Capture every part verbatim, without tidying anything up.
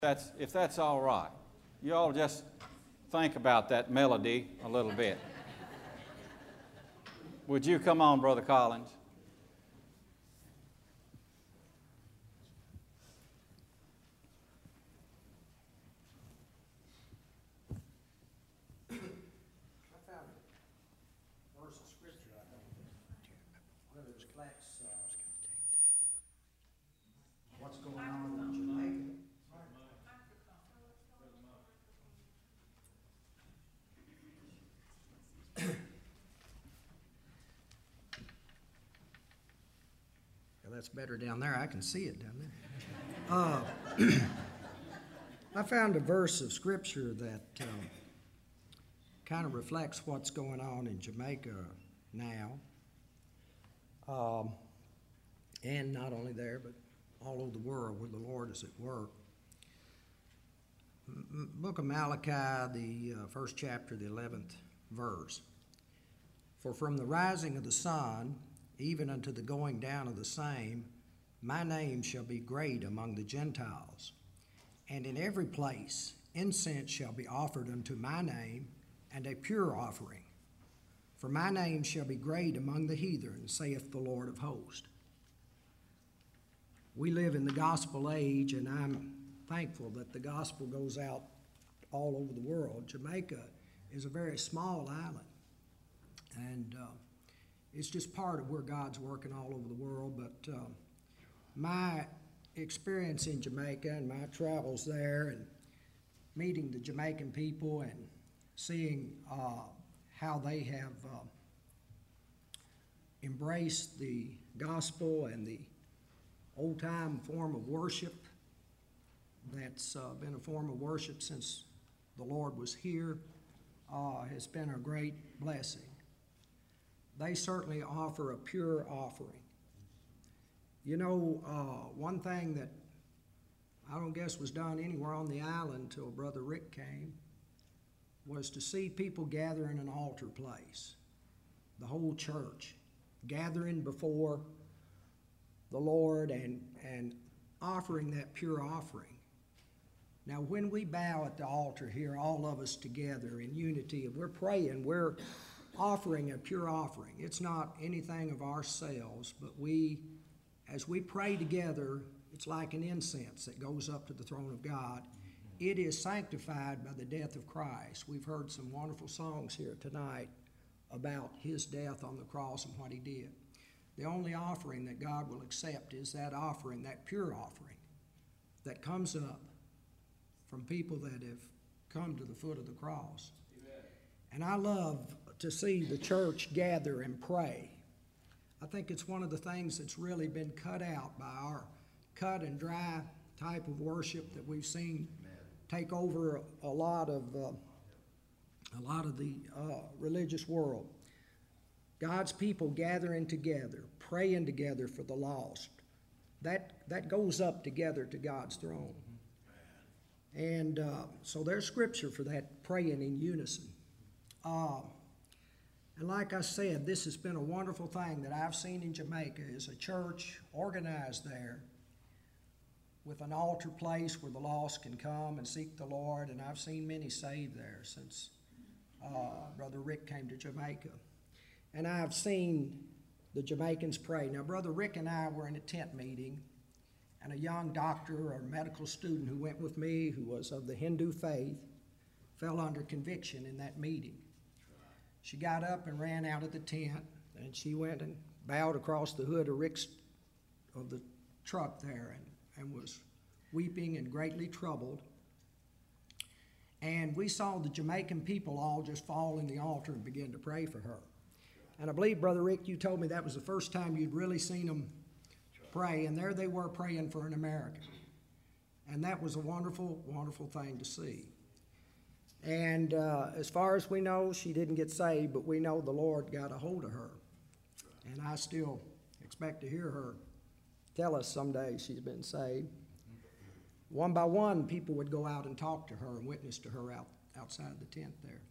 That's, if that's all right. You all just think about that melody a little bit. Would you come on, Brother Collins? I found a verse of scripture, I think, one of those reflects uh, what's going on in Jamaica. Yeah, that's better down there. I can see it down there. Uh, I found a verse of scripture that um, kind of reflects what's going on in Jamaica now. Um, and not only there, but all over the world where the Lord is at work. M- Book of Malachi, the uh, first chapter, the eleventh verse. For from the rising of the sun, even unto the going down of the same, my name shall be great among the Gentiles. And in every place incense shall be offered unto my name, and a pure offering. For my name shall be great among the heathen, saith the Lord of hosts. We live in the gospel age, and I'm thankful that the gospel goes out all over the world. Jamaica is a very small island, and uh, it's just part of where God's working all over the world. But uh, my experience in Jamaica and my travels there and meeting the Jamaican people and seeing uh, how they have uh, embraced the gospel and the old-time form of worship that's uh, been a form of worship since the Lord was here uh, has been a great blessing. They certainly offer a pure offering. You know, uh, one thing that I don't guess was done anywhere on the island until Brother Rick came was to see people gather in an altar place, the whole church, gathering before the Lord and, and offering that pure offering. Now, when we bow at the altar here, all of us together in unity, and we're praying, we're offering a pure offering. It's not anything of ourselves, but we, as we pray together, it's like an incense that goes up to the throne of God. It is sanctified by the death of Christ. We've heard some wonderful songs here tonight about his death on the cross and what he did. The only offering that God will accept is that offering, that pure offering that comes up from people that have come to the foot of the cross. Amen. And I love to see the church gather and pray. I think it's one of the things that's really been cut out by our cut and dry type of worship that we've seen Amen. Take over a, a lot of uh, a lot of the uh, religious world. God's people gathering together, praying together for the lost. That that goes up together to God's throne. And uh, so there's scripture for that, praying in unison. Uh, and like I said, this has been a wonderful thing that I've seen in Jamaica, is a church organized there with an altar place where the lost can come and seek the Lord. And I've seen many saved there since uh, Brother Rick came to Jamaica. And I've seen the Jamaicans pray. Now, Brother Rick and I were in a tent meeting, and a young doctor or medical student who went with me, who was of the Hindu faith, fell under conviction in that meeting. She got up and ran out of the tent, and she went and bowed across the hood of Rick's of the truck there and, and was weeping and greatly troubled. And we saw the Jamaican people all just fall in the altar and begin to pray for her. And I believe, Brother Rick, you told me that was the first time you'd really seen them pray, and there they were praying for an American. And that was a wonderful, wonderful thing to see. And uh, as far as we know, she didn't get saved, but we know the Lord got a hold of her. And I still expect to hear her tell us someday she's been saved. One by one, people would go out and talk to her and witness to her out, outside the tent there.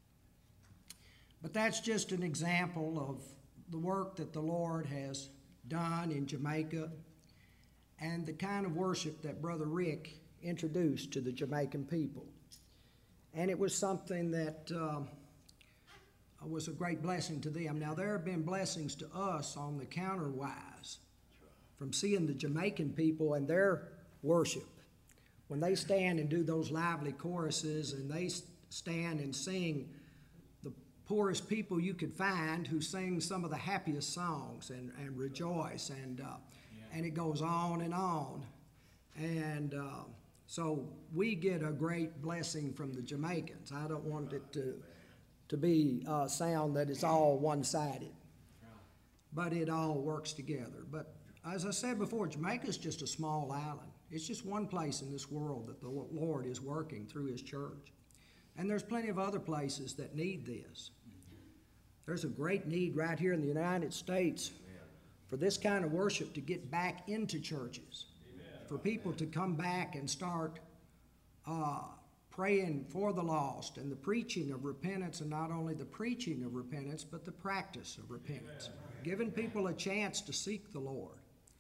But that's just an example of the work that the Lord has done in Jamaica and the kind of worship that Brother Rick introduced to the Jamaican people. And it was something that um, was a great blessing to them. Now, there have been blessings to us on the counterwise from seeing the Jamaican people and their worship. When they stand and do those lively choruses and they stand and sing, the poorest people you could find who sing some of the happiest songs and, and rejoice, and, uh, yeah. and it goes on and on. And uh, so we get a great blessing from the Jamaicans. I don't want it to, to be uh, sound that it's all one-sided, but it all works together. But as I said before, Jamaica is just a small island. It's just one place in this world that the Lord is working through His church. And there's plenty of other places that need this. There's a great need right here in the United States for this kind of worship to get back into churches, for people to come back and start uh, praying for the lost and the preaching of repentance, and not only the preaching of repentance, but the practice of repentance, giving people a chance to seek the Lord.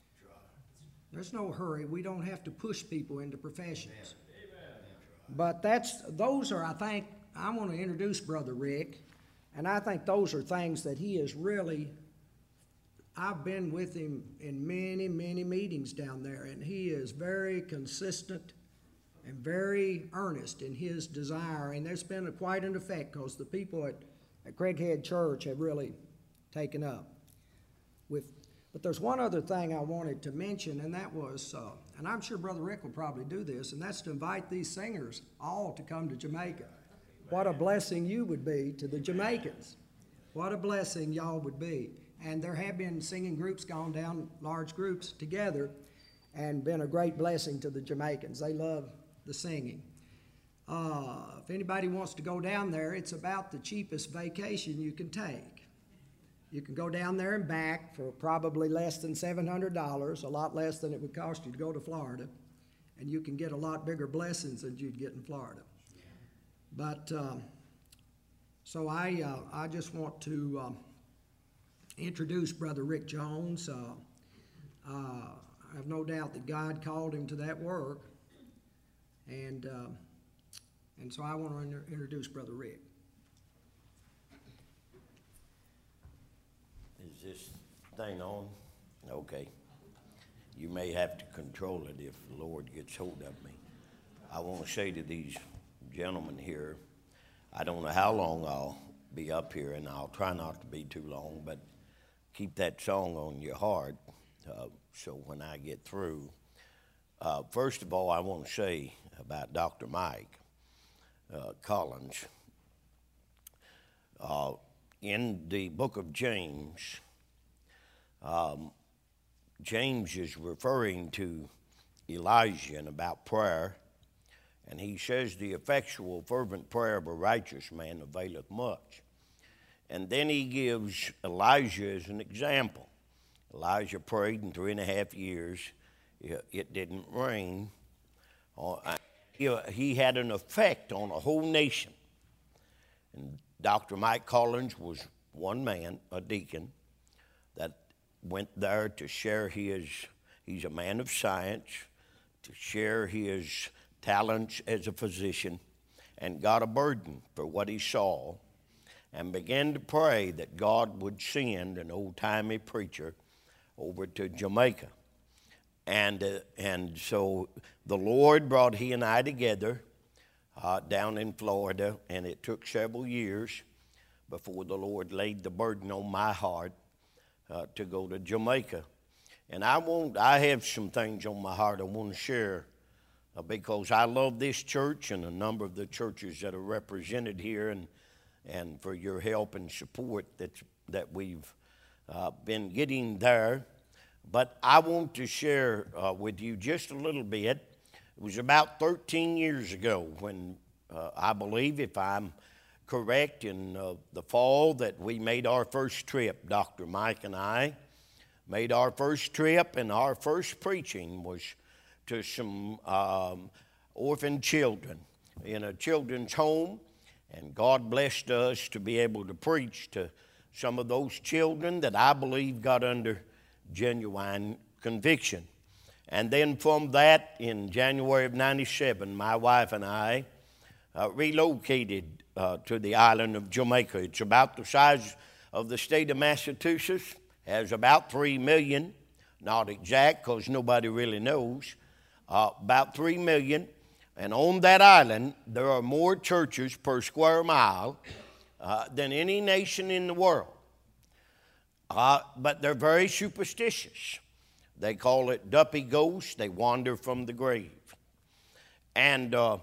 There's no hurry. We don't have to push people into professions. But that's, those are, I think, I want to introduce Brother Rick, and I think those are things that he is really, I've been with him in many, many meetings down there, and he is very consistent and very earnest in his desire, and there's been a, quite an effect, because the people at, at Craighead Church have really taken up with. But there's one other thing I wanted to mention, and that was, uh, and I'm sure Brother Rick will probably do this, and that's to invite these singers all to come to Jamaica. What a blessing you would be to the Jamaicans. What a blessing y'all would be. And there have been singing groups gone down, large groups together, and been a great blessing to the Jamaicans. They love the singing. Uh, if anybody wants to go down there, it's about the cheapest vacation you can take. You can go down there and back for probably less than seven hundred dollars, a lot less than it would cost you to go to Florida, and you can get a lot bigger blessings than you'd get in Florida. But um, so I, uh, I just want to um, introduce Brother Rick Jones. Uh, uh, I have no doubt that God called him to that work, and uh, and so I want to inter introduce Brother Rick. Is this thing on? Okay. You may have to control it if the Lord gets hold of me. I want to say to these gentlemen here, I don't know how long I'll be up here, and I'll try not to be too long, but keep that song on your heart uh, so when I get through. Uh, first of all, I want to say about Doctor Mike uh, Collins. Uh, In the book of James, um, James is referring to Elijah and about prayer, and he says the effectual fervent prayer of a righteous man availeth much. And then he gives Elijah as an example. Elijah prayed in three and a half years. It didn't rain. He had an effect on a whole nation. And Doctor Mike Collins was one man, a deacon, that went there to share his, he's a man of science, to share his talents as a physician, and got a burden for what he saw, and began to pray that God would send an old-timey preacher over to Jamaica. And, uh, and so the Lord brought he and I together Uh, down in Florida, and it took several years before the Lord laid the burden on my heart uh, to go to Jamaica. And I want, I have some things on my heart I want to share uh, because I love this church and a number of the churches that are represented here, and and for your help and support that that we've uh, been getting there. But I want to share uh, with you just a little bit. It was about thirteen years ago when uh, I believe, if I'm correct, in uh, the fall that we made our first trip. Doctor Mike and I made our first trip, and our first preaching was to some um, orphan children in a children's home. And God blessed us to be able to preach to some of those children that I believe got under genuine conviction. And then from that, in January of ninety-seven, my wife and I uh, relocated uh, to the island of Jamaica. It's about the size of the state of Massachusetts, has about three million, not exact because nobody really knows, uh, about three million. And on that island, there are more churches per square mile uh, than any nation in the world. Uh, but they're very superstitious. They call it duppy ghosts. They wander from the grave. And uh,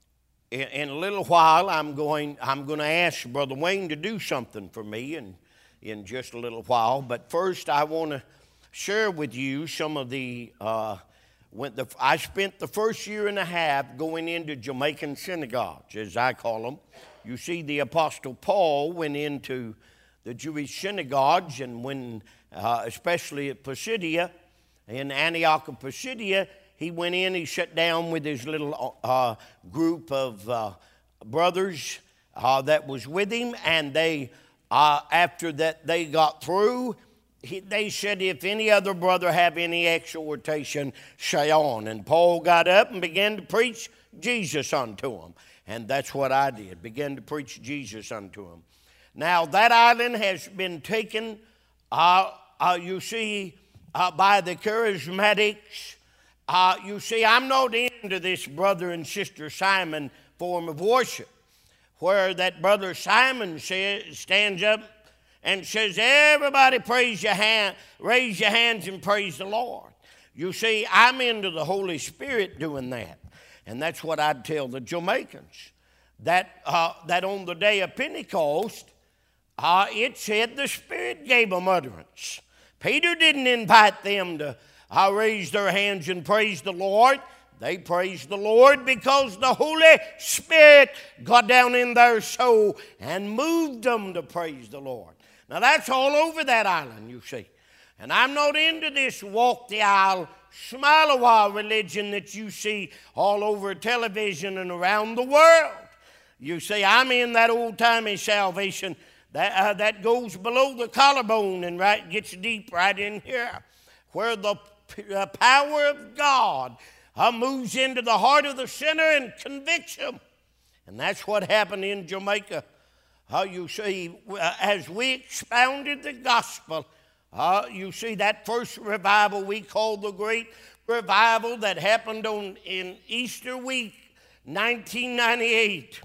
in, in a little while, I'm going, I'm going to ask Brother Wayne to do something for me in, in just a little while. But first, I want to share with you some of the, uh, when the... I spent the first year and a half going into Jamaican synagogues, as I call them. You see, the Apostle Paul went into the Jewish synagogues, and when, uh, especially at Pisidia, in Antioch of Pisidia, he went in, he sat down with his little uh, group of uh, brothers uh, that was with him, and they, uh, after that they got through, he, they said, if any other brother have any exhortation, say on. And Paul got up and began to preach Jesus unto him. And that's what I did, began to preach Jesus unto him. Now, that island has been taken, uh, uh, you see, Uh, by the charismatics. Uh, you see, I'm not into this brother and sister Simon form of worship, where that brother Simon says, stands up and says, everybody praise your hand, raise your hands and praise the Lord. You see, I'm into the Holy Spirit doing that. And that's what I'd tell the Jamaicans. That, uh, that on the day of Pentecost, uh, it said the Spirit gave them utterance. Peter didn't invite them to uh, raise their hands and praise the Lord. They praised the Lord because the Holy Spirit got down in their soul and moved them to praise the Lord. Now that's all over that island, you see. And I'm not into this walk the aisle, smile a while religion that you see all over television and around the world. You see, I'm in that old-timey salvation That, uh, that goes below the collarbone and right gets deep right in here, where the uh, power of God uh, moves into the heart of the sinner and convicts him. And that's what happened in Jamaica. Uh, you see, uh, as we expounded the gospel, uh, you see that first revival we call the Great Revival that happened on in Easter week, nineteen ninety-eight,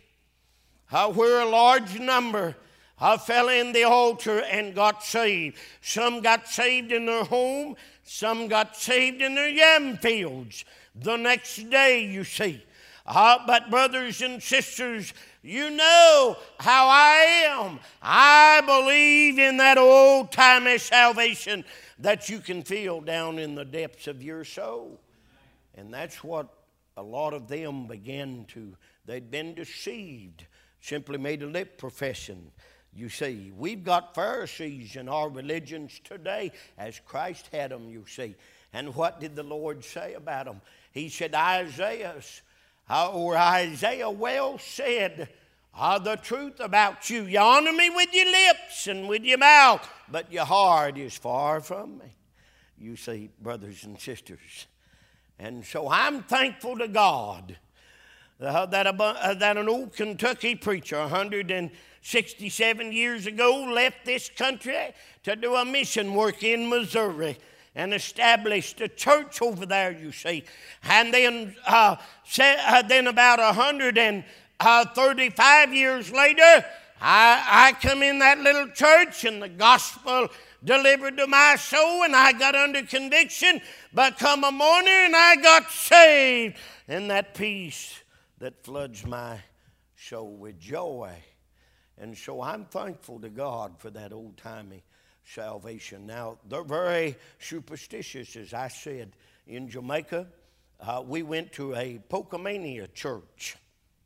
uh, where a large number I fell in the altar and got saved. Some got saved in their home. Some got saved in their yam fields the next day, you see. Uh, but brothers and sisters, you know how I am. I believe in that old-timey salvation that you can feel down in the depths of your soul. And that's what a lot of them began to, they'd been deceived, simply made a lip profession. You see, we've got Pharisees in our religions today as Christ had them, you see. And what did the Lord say about them? He said, Isaiah, uh, or Isaiah well said uh, the truth about you. You honor me with your lips and with your mouth, but your heart is far from me. You see, brothers and sisters. And so I'm thankful to God uh, that, a, uh, that an old Kentucky preacher, one hundred sixty-seven years ago, left this country to do a mission work in Missouri and established a church over there, you see. And then, uh, say, uh, then about one hundred thirty-five years later, I, I come in that little church and the gospel delivered to my soul, and I got under conviction. But come a morning, and I got saved. And that peace that floods my soul with joy. And so I'm thankful to God for that old-timey salvation. Now, they're very superstitious, as I said. In Jamaica, uh, we went to a Pocomania church.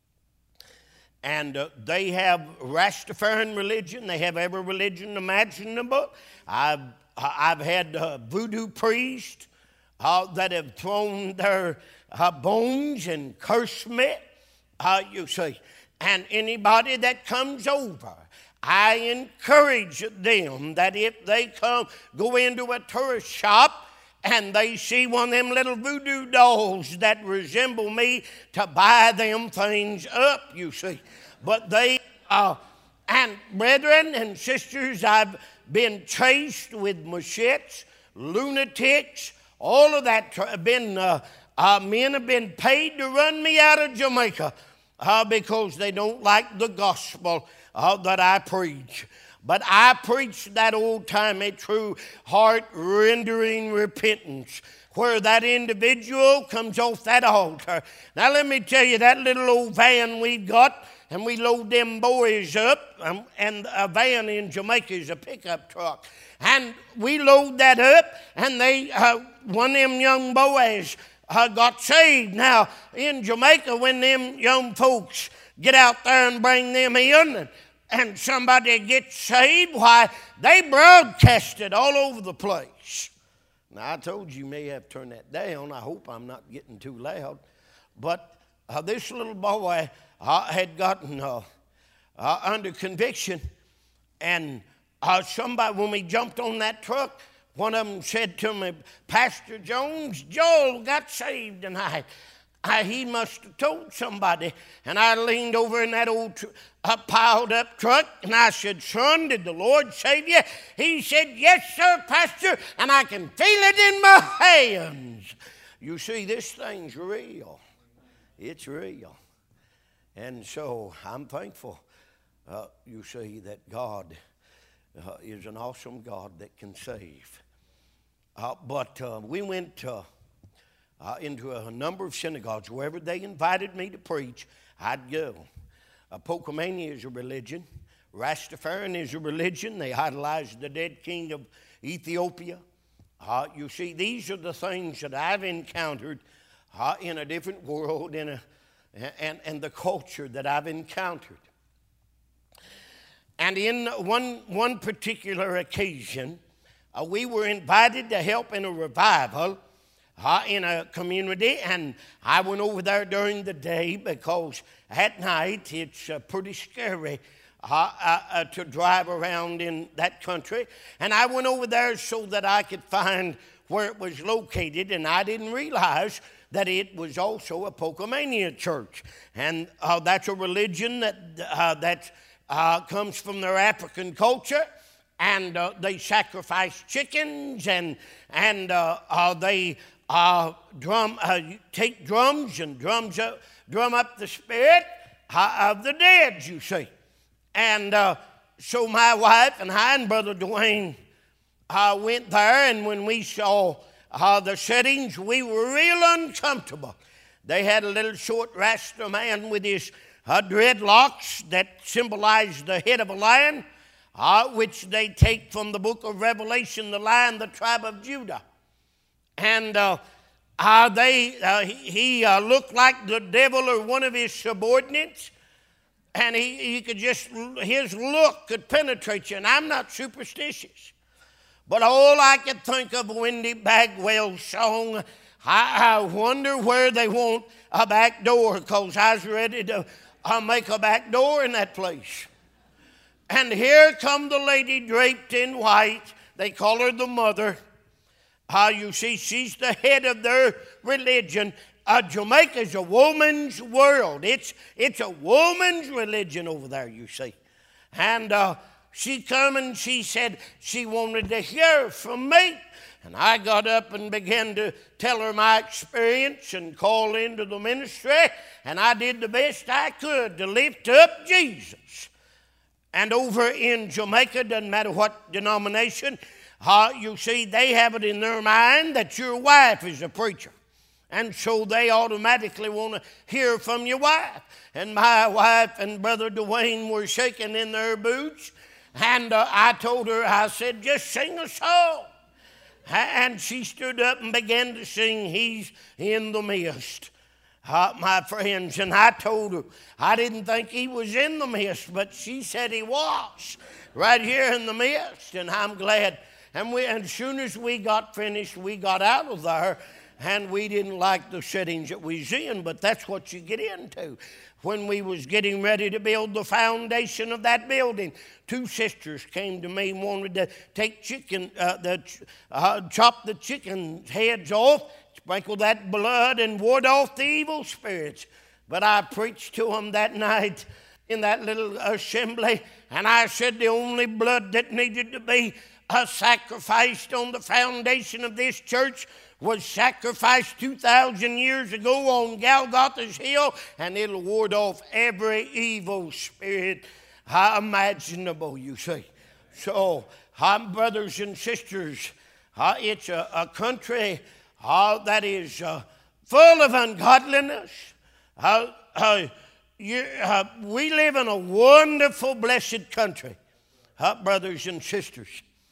And uh, they have Rastafarian religion. They have every religion imaginable. I've, I've had uh, voodoo priests uh, that have thrown their uh, bones and cursed me, uh, you see. And anybody that comes over, I encourage them that if they come, go into a tourist shop and they see one of them little voodoo dolls that resemble me to buy them things up, you see. But they, uh, and brethren and sisters, I've been chased with machetes, lunatics, all of that. Been uh, uh, men have been paid to run me out of Jamaica uh, because they don't like the gospel uh, that I preach. But I preach that old-timey, true, heart-rendering repentance where that individual comes off that altar. Now let me tell you, that little old van we've got, and we load them boys up, um, and a van in Jamaica is a pickup truck. And we load that up, and they, uh, one of them young boys uh, got saved. Now, in Jamaica, when them young folks get out there and bring them in, and, and somebody gets saved, why, they broadcast it all over the place. Now, I told you, you may have turned that down. I hope I'm not getting too loud. But uh, this little boy uh, had gotten uh, uh, under conviction, and uh, somebody, when we jumped on that truck, one of them said to me, Pastor Jones, Joel got saved tonight. I, he must have told somebody. And I leaned over in that old tr- uh, piled up truck, and I said, son, did the Lord save you? He said, yes, sir, Pastor, and I can feel it in my hands. You see, this thing's real. It's real. And so I'm thankful, uh, you see, that God uh, is an awesome God that can save. Uh, but uh, we went uh, uh, into a number of synagogues. Wherever they invited me to preach, I'd go. Uh, Pocomania is a religion. Rastafarian is a religion. They idolize the dead king of Ethiopia. Uh, you see, these are the things that I've encountered uh, in a different world, in a And, and the culture that I've encountered. And in one, one particular occasion, uh, we were invited to help in a revival uh, in a community, and I went over there during the day because at night it's uh, pretty scary uh, uh, uh, to drive around in that country. And I went over there so that I could find where it was located, and I didn't realize that it was also a Pocomania church. And uh, that's a religion that, uh, that uh, comes from their African culture. And uh, they sacrifice chickens, and, and uh, uh, they uh, drum, uh, take drums and drums up, drum up the spirit uh, of the dead, you see. And uh, so my wife and I and Brother Dwayne uh, went there, and when we saw Uh, the settings, we were real uncomfortable. They had a little short Rasta man with his uh, dreadlocks that symbolized the head of a lion, uh, which they take from the book of Revelation, the lion, the tribe of Judah. And uh, uh, they, uh, he, he uh, looked like the devil or one of his subordinates. And he, he could just, his look could penetrate you. And I'm not superstitious. But all I could think of Wendy Bagwell's song, I, I wonder where they want a back door, because I was ready to uh, make a back door in that place. And here come the lady draped in white. They call her the mother. Uh, you see, she's the head of their religion. Uh, Jamaica's a woman's world. It's, it's a woman's religion over there, you see. And uh, she come and she said she wanted to hear from me. And I got up and began to tell her my experience and call into the ministry. And I did the best I could to lift up Jesus. And over in Jamaica, doesn't matter what denomination, uh, you see, they have it in their mind that your wife is a preacher. And so they automatically want to hear from your wife. And my wife and Brother Dwayne were shaking in their boots. And uh, I told her, I said, just sing a song. And she stood up and began to sing, He's in the Midst. Uh, my friends, and I told her, I didn't think He was in the midst, but she said He was right here in the midst, and I'm glad. And we, and as soon as we got finished, we got out of there, and we didn't like the settings that we was in, but that's what you get into. When we was getting ready to build the foundation of that building, two sisters came to me and wanted to take chicken, uh, the, uh, chop the chicken heads off, sprinkle that blood, and ward off the evil spirits. But I preached to them that night in that little assembly, and I said the only blood that needed to be uh, sacrificed on the foundation of this church was sacrificed two thousand years ago on Golgotha's hill, and it'll ward off every evil spirit uh, imaginable, you see. So, uh, brothers and sisters, uh, it's a, a country uh, that is uh, full of ungodliness. Uh, uh, you, uh, we live in a wonderful, blessed country, uh, brothers and sisters.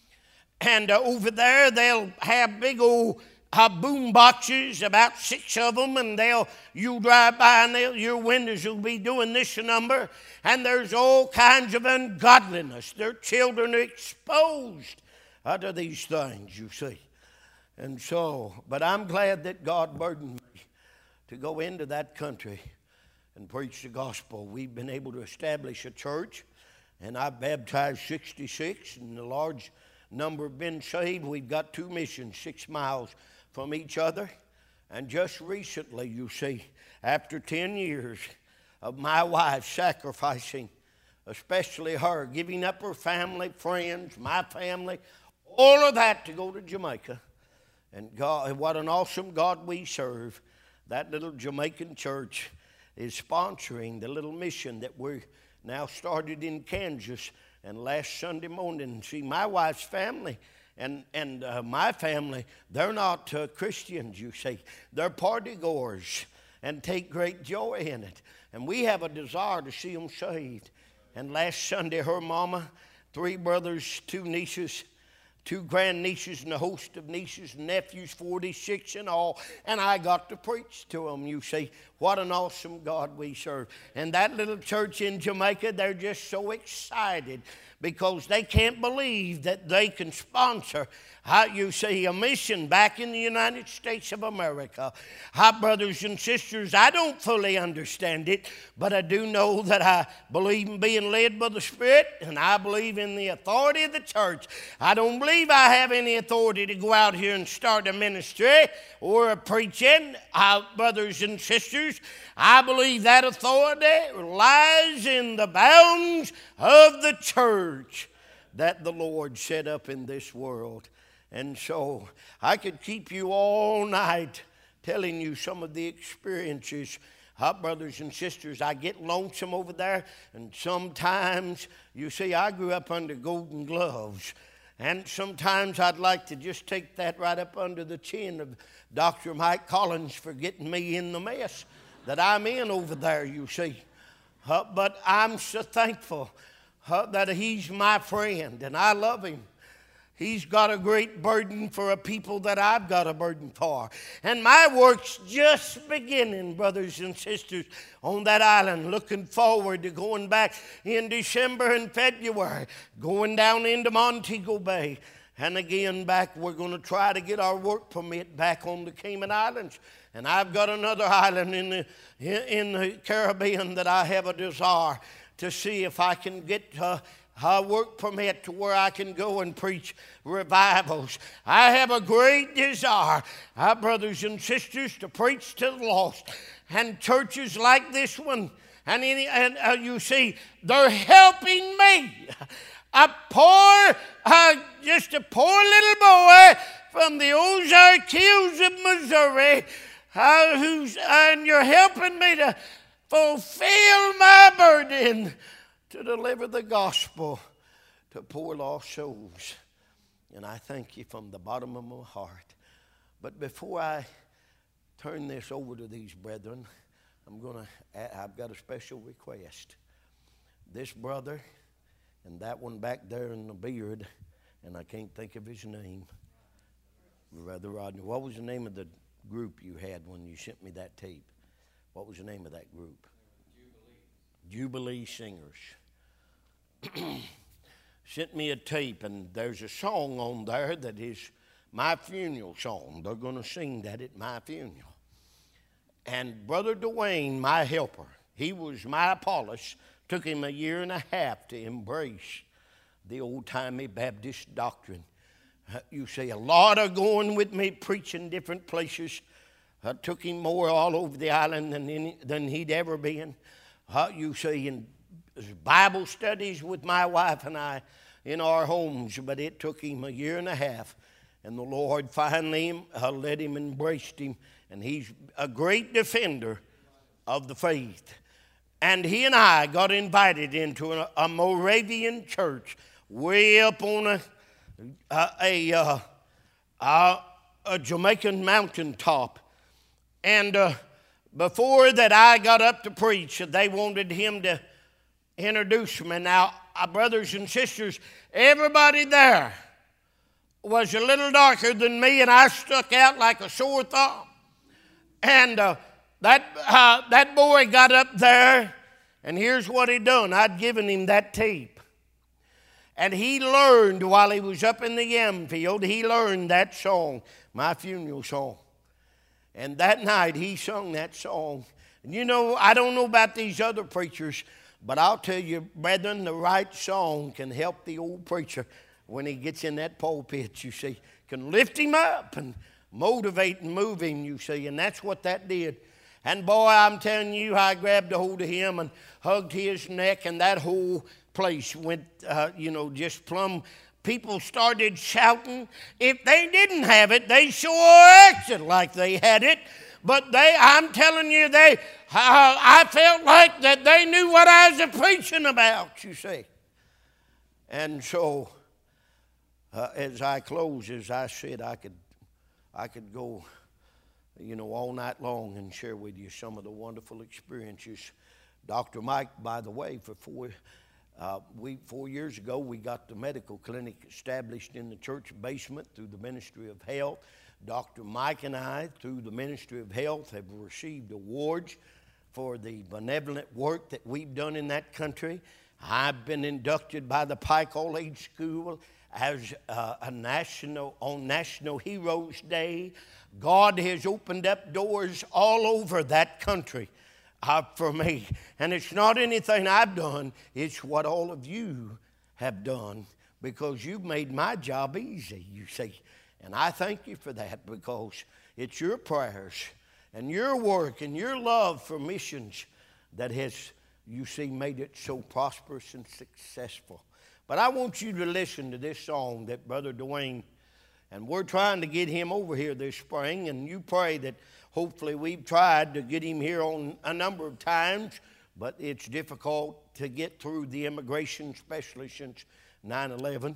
And uh, over there, they'll have big old Uh, boom boxes, about six of them, and they'll you drive by and they'll, your windows will be doing this number, and there's all kinds of ungodliness. Their children are exposed uh, to these things, you see. And so, but I'm glad that God burdened me to go into that country and preach the gospel. We've been able to establish a church, and I've baptized sixty-six, and a large number have been saved. We've got two missions, six miles from each other. And just recently, you see, after ten years of my wife sacrificing, especially her, giving up her family, friends, my family, all of that to go to Jamaica. And God, what an awesome God we serve. That little Jamaican church is sponsoring the little mission that we're now started in Kansas. And last Sunday morning, see, my wife's family and, and uh, my family, they're not uh, Christians, you see. They're partygoers and take great joy in it. And we have a desire to see them saved. And last Sunday, her mama, three brothers, two nieces, two grandnieces, and a host of nieces and nephews, forty-six in all. And I got to preach to them, you see. What an awesome God we serve. And that little church in Jamaica, they're just so excited because they can't believe that they can sponsor, how you see, a mission back in the United States of America. Hi, brothers and sisters, I don't fully understand it, but I do know that I believe in being led by the Spirit, and I believe in the authority of the church. I don't believe I have any authority to go out here and start a ministry or a preaching. I, brothers and sisters, I believe that authority lies in the bounds of the church that the Lord set up in this world. And so I could keep you all night telling you some of the experiences. Huh, brothers and sisters, I get lonesome over there, and sometimes, you see, I grew up under golden gloves. And sometimes I'd like to just take that right up under the chin of Doctor Mike Collins for getting me in the mess that I'm in over there, you see. Uh, but I'm so thankful uh, that he's my friend, and I love him. He's got a great burden for a people that I've got a burden for. And my work's just beginning, brothers and sisters, on that island. Looking forward to going back in December and February, going down into Montego Bay. And again, back, we're going to try to get our work permit back on the Cayman Islands. And I've got another island in the, in the Caribbean that I have a desire to see if I can get uh, a work permit to where I can go and preach revivals. I have a great desire, uh, brothers and sisters, to preach to the lost. And churches like this one, and, any, and uh, you see, they're helping me. A poor, uh, just a poor little boy from the Ozark Hills of Missouri, uh, who's, uh, and you're helping me to fulfill my burden to deliver the gospel to poor lost souls. And I thank you from the bottom of my heart. But before I turn this over to these brethren, I'm gonna, I've got a special request. This brother and that one back there in the beard, and I can't think of his name, Brother Rodney. What was the name of the group you had when you sent me that tape? What was the name of that group? Jubilee. Jubilee Singers. Sent me a tape, and there's a song on there that is my funeral song. They're going to sing that at my funeral. And Brother Dwayne, my helper, he was my Apollos. Took him a year and a half to embrace the old-timey Baptist doctrine. Uh, you see, a lot are going with me, preaching different places. Uh, took him more all over the island than, any, than he'd ever been. Uh, you see, in Bible studies with my wife and I in our homes, but it took him a year and a half. And the Lord finally uh, let him embrace him, and he's a great defender of the faith. And he and I got invited into a, a Moravian church way up on a, a, a, uh, a, a Jamaican mountaintop. And uh, before that I got up to preach, they wanted him to introduce me. Now, uh, brothers and sisters, everybody there was a little darker than me, and I stuck out like a sore thumb. And uh, that, uh, that boy got up there, and here's what he done. I'd given him that tape. And he learned while he was up in the yam field, he learned that song, my funeral song. And that night he sung that song. And you know, I don't know about these other preachers, but I'll tell you, brethren, the right song can help the old preacher when he gets in that pulpit, you see. Can lift him up and motivate and move him, you see. And that's what that did. And boy, I'm telling you, I grabbed a hold of him and hugged his neck, and that whole place went, uh, you know, just plumb. People started shouting. If they didn't have it, they sure acted like they had it. But they, I'm telling you, they, uh, I felt like that they knew what I was preaching about, you see. And so, uh, as I close, as I said, I could, I could go, you know, all night long and share with you some of the wonderful experiences. Doctor Mike, by the way, for four, uh, we, four years ago, we got the medical clinic established in the church basement through the Ministry of Health. Doctor Mike and I, through the Ministry of Health, have received awards for the benevolent work that we've done in that country. I've been inducted by the Pike All Age School as uh, a national, on National Heroes Day. God has opened up doors all over that country uh, for me. And it's not anything I've done, it's what all of you have done, because you've made my job easy, you see. And I thank you for that, because it's your prayers and your work and your love for missions that has, you see, made it so prosperous and successful. But I want you to listen to this song that Brother Dwayne, and we're trying to get him over here this spring, and you pray that hopefully we've tried to get him here on a number of times, but it's difficult to get through the immigration, especially since nine eleven.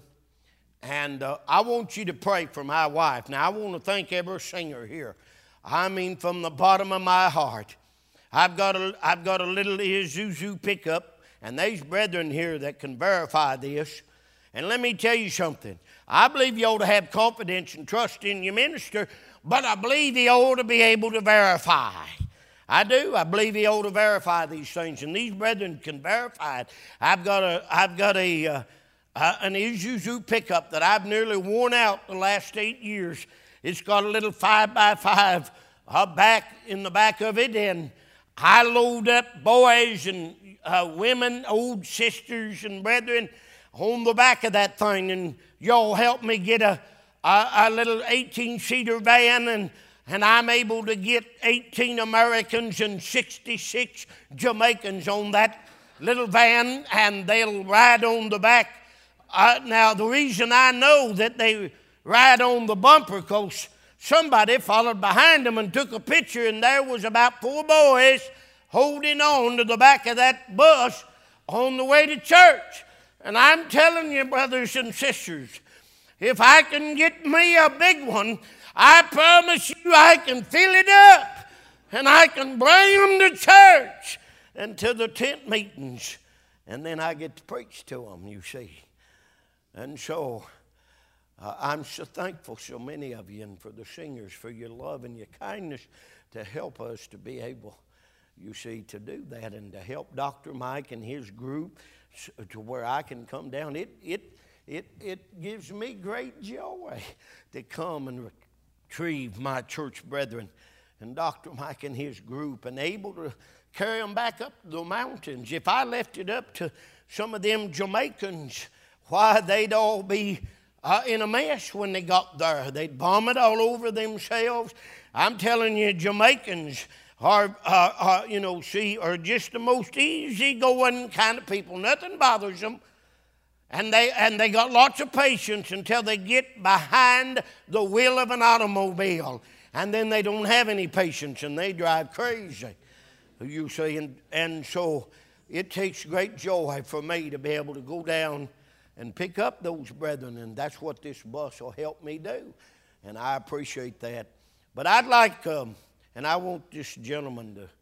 And uh, I want you to pray for my wife. Now, I want to thank every singer here. I mean, from the bottom of my heart. I've got a, I've got a little Isuzu pickup, and there's brethren here that can verify this. And let me tell you something. I believe you ought to have confidence and trust in your minister, but I believe he ought to be able to verify. I do. I believe he ought to verify these things, and these brethren can verify it. I've got a, I've got a, uh, uh, an Isuzu pickup that I've nearly worn out the last eight years. It's got a little five by five uh, back in the back of it, and I load up boys and uh, women, old sisters and brethren on the back of that thing, and y'all help me get a, a, a little eighteen-seater van, and, and I'm able to get eighteen Americans and sixty-six Jamaicans on that little van, and they'll ride on the back. Uh, now, the reason I know that they ride on the bumper, because somebody followed behind them and took a picture, and there was about four boys holding on to the back of that bus on the way to church. And I'm telling you, brothers and sisters, if I can get me a big one, I promise you I can fill it up, and I can bring them to church and to the tent meetings, and then I get to preach to them, you see. And so uh, I'm so thankful, so many of you, and for the singers, for your love and your kindness to help us to be able, you see, to do that, and to help Doctor Mike and his group to where I can come down. It, it, it, it gives me great joy to come and retrieve my church brethren and Doctor Mike and his group and able to carry them back up the mountains. If I left it up to some of them Jamaicans, why, they'd all be uh, in a mess when they got there. They'd vomit all over themselves. I'm telling you, Jamaicans are, uh, uh, you know, see, are just the most easygoing kind of people. Nothing bothers them. And they, and they got lots of patience until they get behind the wheel of an automobile. And then they don't have any patience and they drive crazy, you see. And, and so it takes great joy for me to be able to go down and pick up those brethren. And that's what this bus will help me do. And I appreciate that. But I'd like, um, and I want this gentleman to,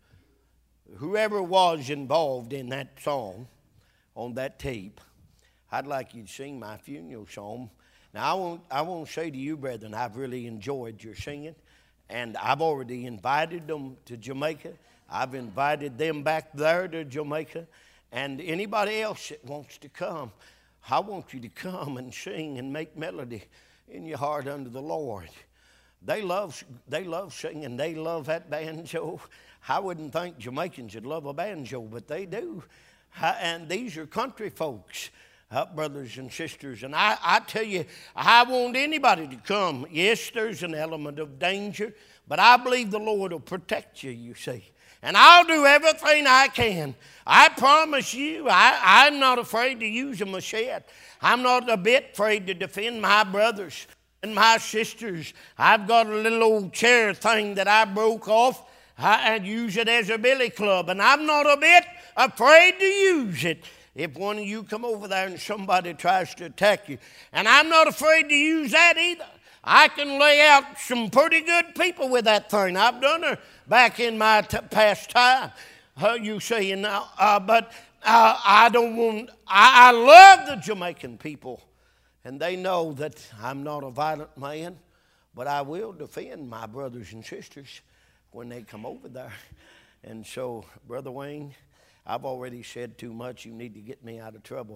whoever was involved in that song on that tape, I'd like you to sing my funeral song. Now, I won't, I won't say to you, brethren, I've really enjoyed your singing. And I've already invited them to Jamaica. I've invited them back there to Jamaica. And anybody else that wants to come, I want you to come and sing and make melody in your heart unto the Lord. They love, they love singing. They love that banjo. I wouldn't think Jamaicans would love a banjo, but they do. And these are country folks. Uh, brothers and sisters, and I, I tell you, I want anybody to come. Yes, there's an element of danger, but I believe the Lord will protect you, you see. And I'll do everything I can. I promise you, I, I'm not afraid to use a machete. I'm not a bit afraid to defend my brothers and my sisters. I've got a little old chair thing that I broke off. I, I'd use it as a billy club, and I'm not a bit afraid to use it. If one of you come over there and somebody tries to attack you. And I'm not afraid to use that either. I can lay out some pretty good people with that thing. I've done it back in my t- past time, uh, you see. And, uh, uh, but uh, I don't want, I, I love the Jamaican people. And they know that I'm not a violent man, but I will defend my brothers and sisters when they come over there. And so, Brother Wayne, I've already said too much. You need to get me out of trouble.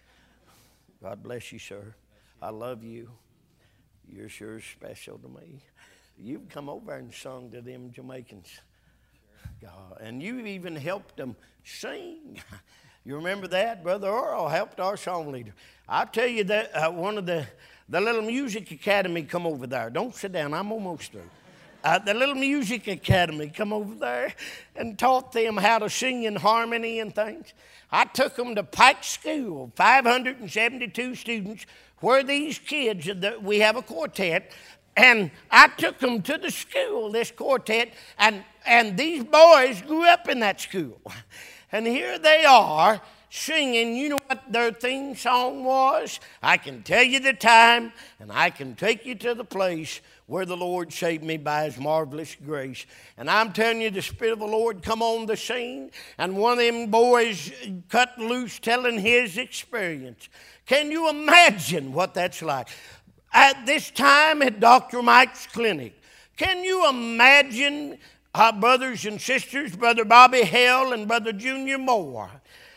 God bless you, sir. I love you. You're sure special to me. You've come over and sung to them Jamaicans. God, and you even helped them sing. You remember that? Brother Earl helped our song leader. I'll tell you that uh, one of the, the little music academy come over there. Don't sit down. I'm almost through. Uh, the little music academy come over there and taught them how to sing in harmony and things. I took them to Pike School, five hundred seventy-two students, where these kids, we have a quartet, and I took them to the school, this quartet, and, and these boys grew up in that school. And here they are singing. You know what their theme song was? I can tell you the time, and I can take you to the place where the Lord saved me by his marvelous grace. And I'm telling you, the Spirit of the Lord come on the scene, and one of them boys cut loose telling his experience. Can you imagine what that's like? At this time at Doctor Mike's clinic, can you imagine, uh, brothers and sisters, Brother Bobby Hale and Brother Junior Moore,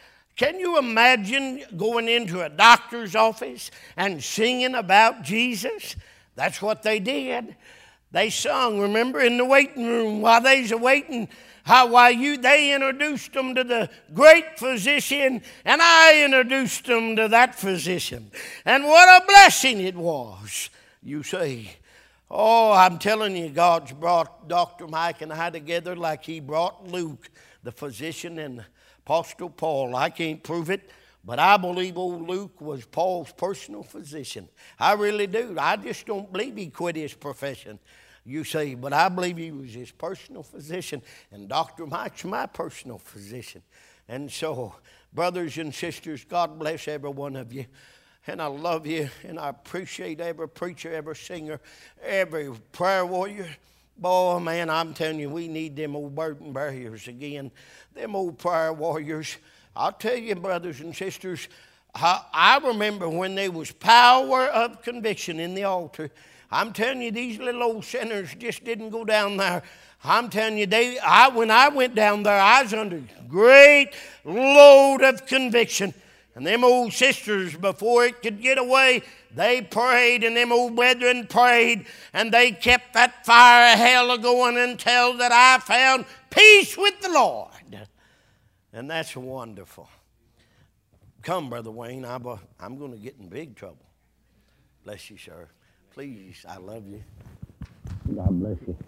can you imagine going into a doctor's office and singing about Jesus? That's what they did. They sung, remember, in the waiting room while they's waiting. How while you they introduced them to the great physician, and I introduced them to that physician. And what a blessing it was, you see. Oh, I'm telling you, God's brought Doctor Mike and I together like he brought Luke, the physician, and Apostle Paul. I can't prove it, but I believe old Luke was Paul's personal physician. I really do. I just don't believe he quit his profession, you see, but I believe he was his personal physician, and Doctor Mike's my personal physician. And so, brothers and sisters, God bless every one of you. And I love you, and I appreciate every preacher, every singer, every prayer warrior. Boy, man, I'm telling you, we need them old burden bearers again, them old prayer warriors. I'll tell you, brothers and sisters, I, I remember when there was power of conviction in the altar. I'm telling you, these little old sinners just didn't go down there. I'm telling you, they, I, when I went down there, I was under great load of conviction. And them old sisters, before it could get away, they prayed, and them old brethren prayed, and they kept that fire of hell going until that I found peace with the Lord. And that's wonderful. Come, Brother Wayne, I'm, uh, I'm going to get in big trouble. Bless you, sir. Please, I love you. God bless you.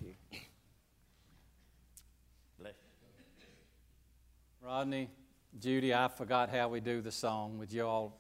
Bless you. Rodney, Judy, I forgot how we do the song. Would you all?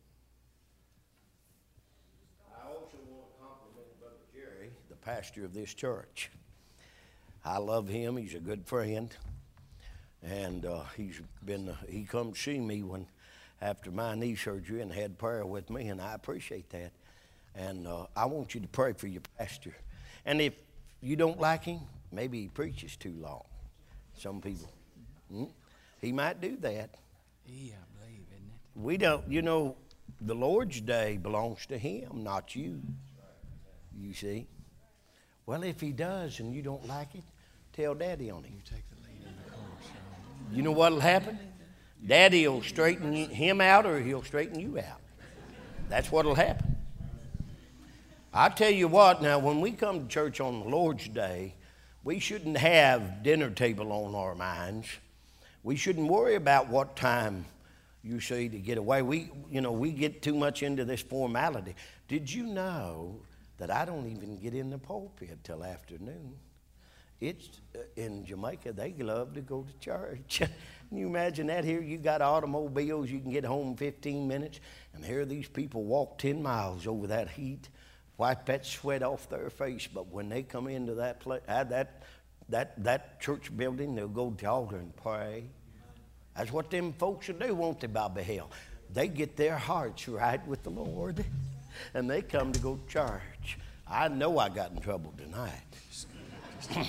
I also want to compliment Brother Jerry, the pastor of this church. I love him. He's a good friend. And uh, he's been, uh, he come see me when, after my knee surgery, and had prayer with me, and I appreciate that. And uh, I want you to pray for your pastor. And if you don't like him, maybe he preaches too long. Some people. Hmm? He might do that. Yeah, I believe, isn't it? We don't, you know, the Lord's day belongs to him, not you. You see? Well, if he does and you don't like it, tell Daddy on him. You take the lead in the chorus, Sean. You know what'll happen? Daddy will straighten him out, or he'll straighten you out. That's what'll happen. I tell you what, now, when we come to church on the Lord's day, we shouldn't have dinner table on our minds. We shouldn't worry about what time you say to get away. We, you know, we get too much into this formality. Did you know that I don't even get in the pulpit till afternoon? It's uh, in Jamaica, they love to go to church. Can you imagine that? Here you got automobiles, you can get home in fifteen minutes, and here these people walk ten miles over that heat, wipe that sweat off their face. But when they come into that place, uh, that that that church building, they'll go to the altar and pray. That's what them folks will do, won't they, Bobby Hale? They get their hearts right with the Lord, and they come to go to church. I know I got in trouble tonight.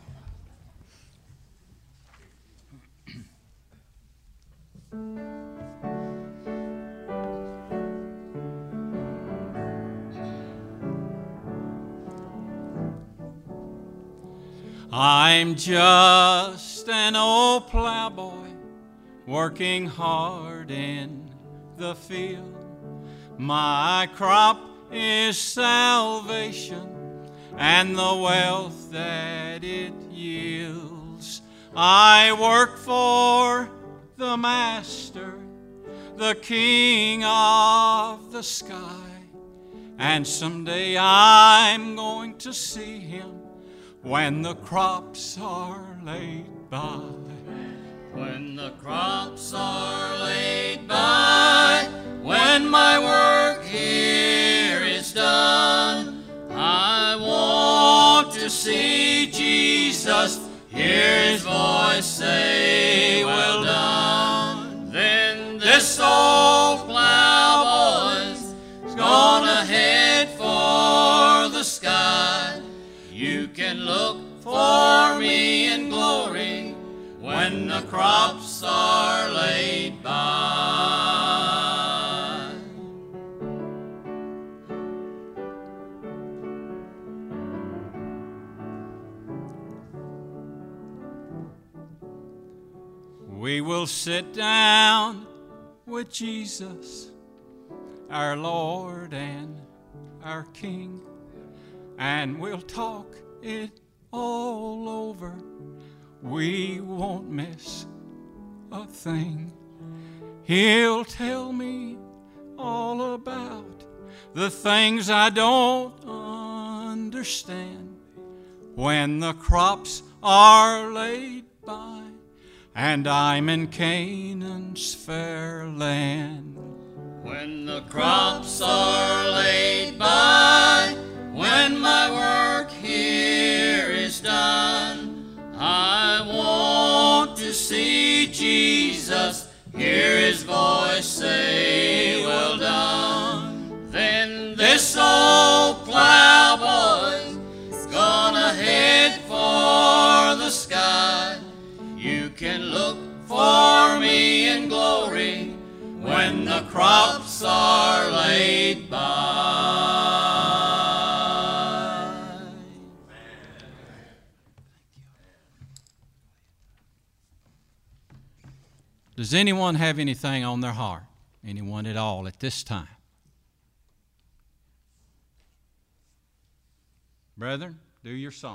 I'm just an old plowboy working hard in the field. My crop is salvation and the wealth that it yields. I work for the Master, the King of the sky, and someday I'm going to see him when the crops are laid by. When the crops are laid by, when my work here is done, I want to see Jesus, hear his voice say, well done. Then this old plowboy's gonna head for the sky. You can look for me in glory when the crops are laid by. We will sit down with Jesus, our Lord and our King, and we'll talk it all over. We won't miss a thing. He'll tell me all about the things I don't understand when the crops are laid by and I'm in Canaan's fair land. When the crops are laid by, when my work here is done, I want to see Jesus, hear his voice say, well done. Then this old plowboy's gonna head for the sky. You can look for me in glory when the crops are laid by. Does anyone have anything on their heart? Anyone at all at this time? Brethren, do your song.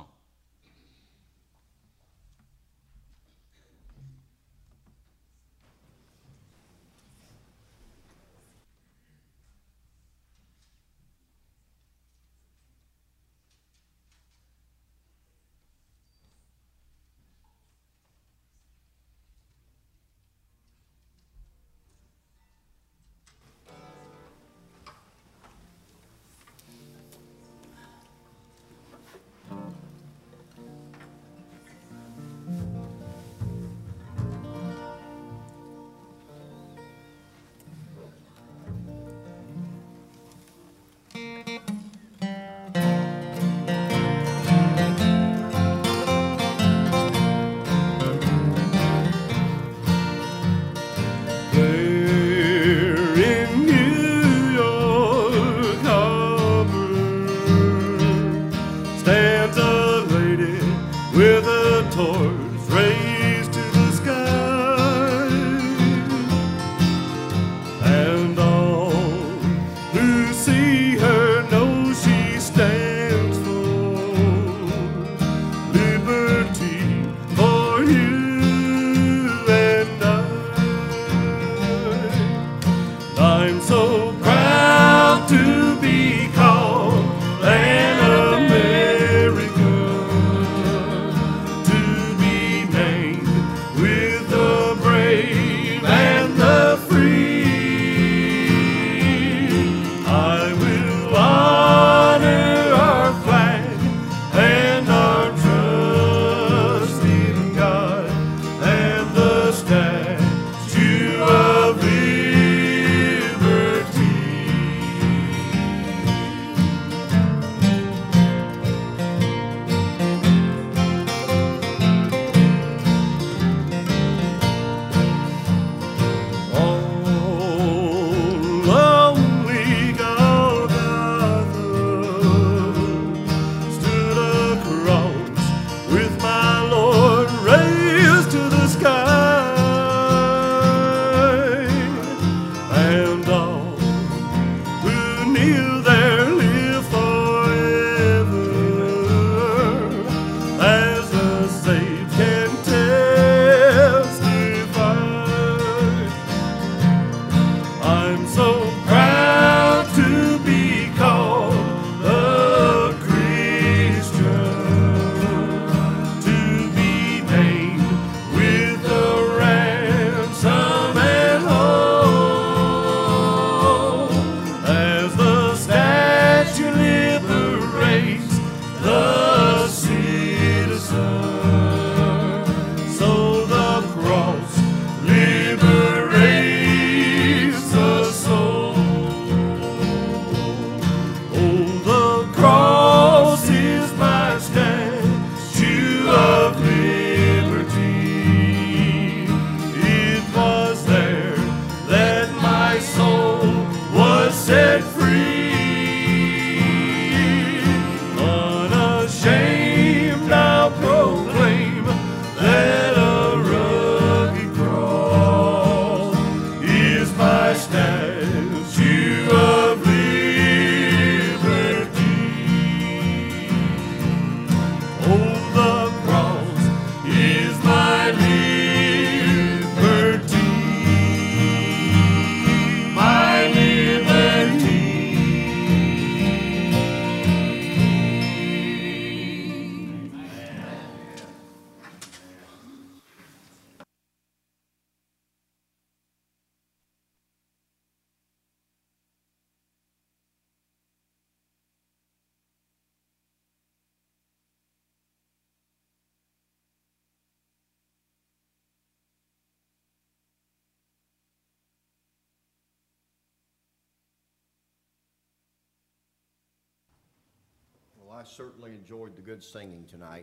Well, I certainly enjoyed the good singing tonight.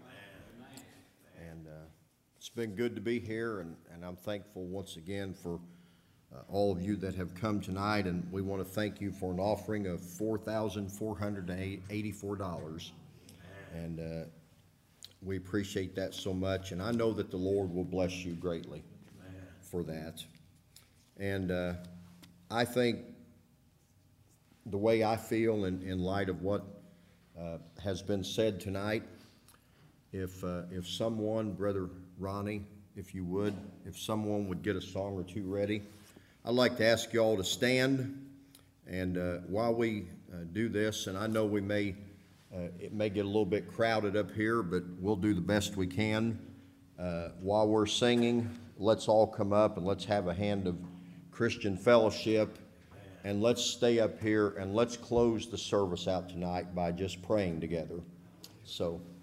And uh, it's been good to be here, and, and I'm thankful once again for uh, all of you that have come tonight, and we want to thank you for an offering of four thousand four hundred eighty-four dollars. And uh, we appreciate that so much, and I know that the Lord will bless you greatly for that. And uh, I think the way I feel in, in light of what uh, has been said tonight, if, uh, if someone, Brother Ronnie, if you would, if someone would get a song or two ready, I'd like to ask you all to stand. And uh, while we uh, do this, and I know we may, uh, it may get a little bit crowded up here, but we'll do the best we can. Uh, while we're singing, let's all come up and let's have a hand of Christian fellowship. And let's stay up here and let's close the service out tonight by just praying together. So.